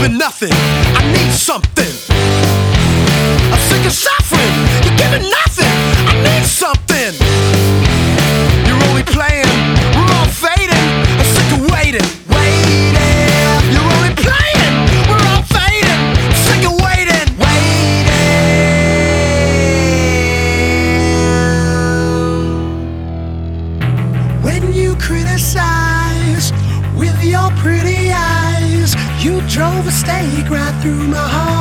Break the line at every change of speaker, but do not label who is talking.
giving nothing. I need something. I'm sick of suffering. You're giving nothing. I need something. You're only playing. We're all fading. I'm sick of waiting. You're only playing. We're all fading. I'm sick of waiting. When you criticize with your pretty eyes, you drove a stake right through my heart.